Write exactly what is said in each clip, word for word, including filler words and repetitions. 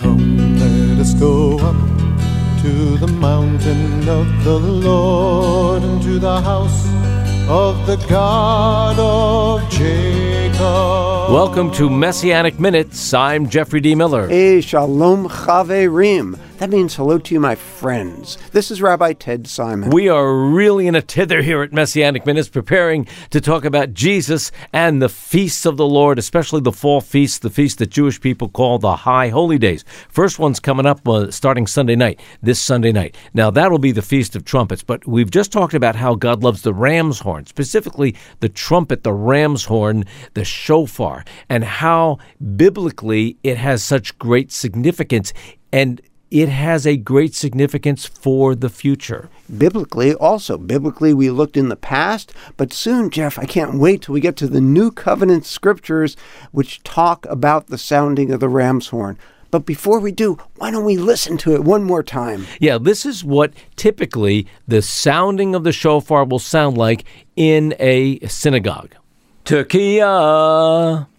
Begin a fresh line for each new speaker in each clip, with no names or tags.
Come, let us go up to the mountain of the Lord, and to the house of the God of Jacob.
Welcome to Messianic Minutes. I'm Jeffrey D. Miller.
Hey, shalom chaverim. That means hello to you, my friends. This is Rabbi Ted Simon.
We are really in a tither here at Messianic Minutes, preparing to talk about Jesus and the feasts of the Lord, especially the fall feasts, the feast that Jewish people call the High Holy Days. First one's coming up uh, starting Sunday night, this Sunday night. Now, that'll be the Feast of Trumpets, but we've just talked about how God loves the ram's horn, specifically the trumpet, the ram's horn, the shofar, and how biblically it has such great significance, and it has a great significance for the future.
Biblically, also. Biblically, we looked in the past, but soon, Jeff, I can't wait till we get to the New Covenant scriptures, which talk about the sounding of the ram's horn. But before we do, why don't we listen to it one more time?
Yeah, this is what typically the sounding of the shofar will sound like in a synagogue. Tekiah,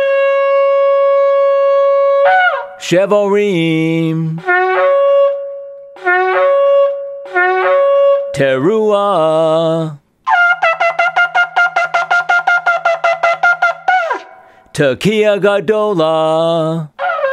Shevorim, Teruah, Tekiah Gadolah,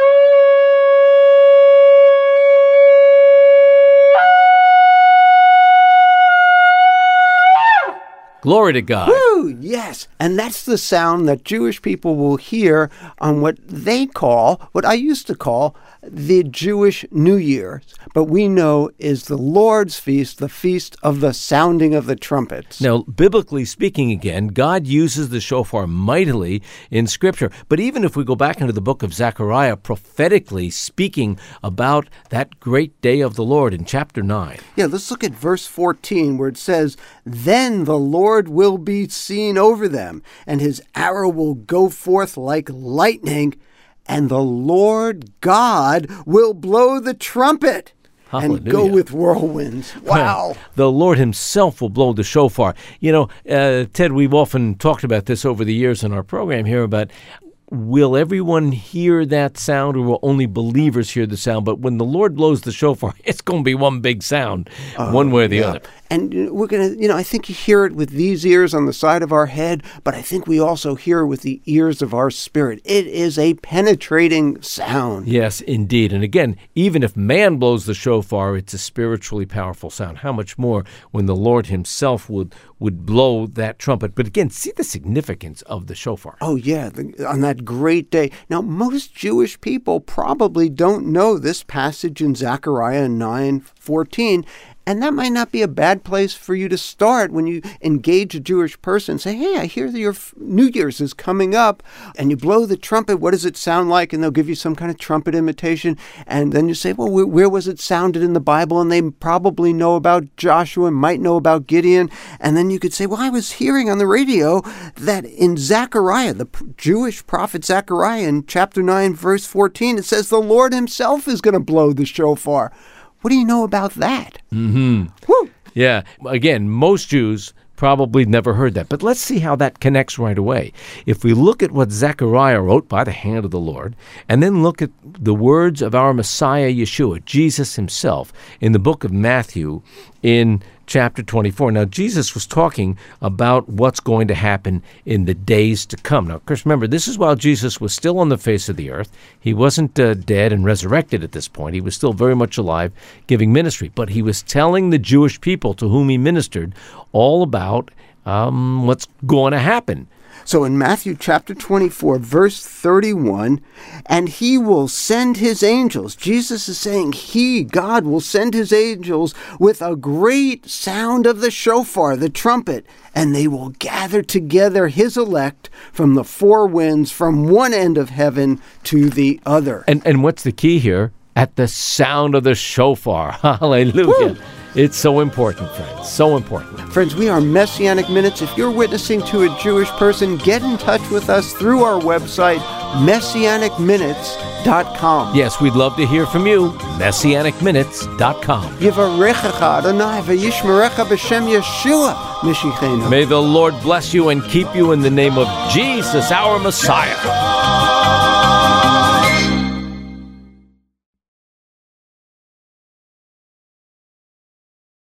glory to God.
Woo, yes. And that's the sound that Jewish people will hear on what they call, what I used to call, the Jewish New Year, but we know is the Lord's Feast, the feast of the sounding of the trumpets.
Now, biblically speaking again, God uses the shofar mightily in Scripture. But even if we go back into the book of Zechariah, prophetically speaking about that great day of the Lord in chapter nine.
Yeah, let's look at verse fourteen where it says, "Then the Lord will be seen over them, and his arrow will go forth like lightning, and the Lord God will blow the trumpet."
Hallelujah.
And go with whirlwinds. Wow.
The Lord himself will blow the shofar. You know, uh, Ted, we've often talked about this over the years in our program here about, will everyone hear that sound, or will only believers hear the sound? But when the Lord blows the shofar, it's going to be one big sound, uh, one way or the
yeah.
other.
And we're going to, you know, I think you hear it with these ears on the side of our head, but I think we also hear it with the ears of our spirit. It is a penetrating sound.
Yes, indeed. And again, even if man blows the shofar, it's a spiritually powerful sound. How much more when the Lord himself would, would blow that trumpet? But again, see the significance of the shofar.
Oh, yeah, the, on that great day. Now, most Jewish people probably don't know this passage in Zechariah nine fourteen. And that might not be a bad place for you to start when you engage a Jewish person. Say, hey, I hear that your New Year's is coming up, and you blow the trumpet. What does it sound like? And they'll give you some kind of trumpet imitation. And then you say, well, where, where was it sounded in the Bible? And they probably know about Joshua, might know about Gideon. And then you could say, well, I was hearing on the radio that in Zechariah, the Jewish prophet Zechariah, in chapter nine, verse fourteen, it says the Lord himself is going to blow the shofar. What do you know about that?
Mm-hmm.
Woo!
Yeah. Again, most Jews probably never heard that. But let's see how that connects right away. If we look at what Zechariah wrote by the hand of the Lord, and then look at the words of our Messiah Yeshua, Jesus himself, in the book of Matthew in chapter twenty-four. Now, Jesus was talking about what's going to happen in the days to come. Now, of course, remember, this is while Jesus was still on the face of the earth. He wasn't uh, dead and resurrected at this point. He was still very much alive, giving ministry. But he was telling the Jewish people to whom he ministered all about um, what's going to happen.
So in Matthew chapter twenty-four, verse thirty-one, and he will send his angels. Jesus is saying he, God, will send his angels with a great sound of the shofar, the trumpet, and they will gather together his elect from the four winds, from one end of heaven to the other.
And and what's the key here? At the sound of the shofar. Hallelujah. Woo! It's so important, friends. So important.
Friends, we are Messianic Minutes. If you're witnessing to a Jewish person, get in touch with us through our website, messianic minutes dot com.
Yes, we'd love to hear from you. messianic minutes dot com.
Yivarechecha Adonai v'yishmerecha b'shem Yeshua Mishichenu.
May the Lord bless you and keep you in the name of Jesus, our Messiah.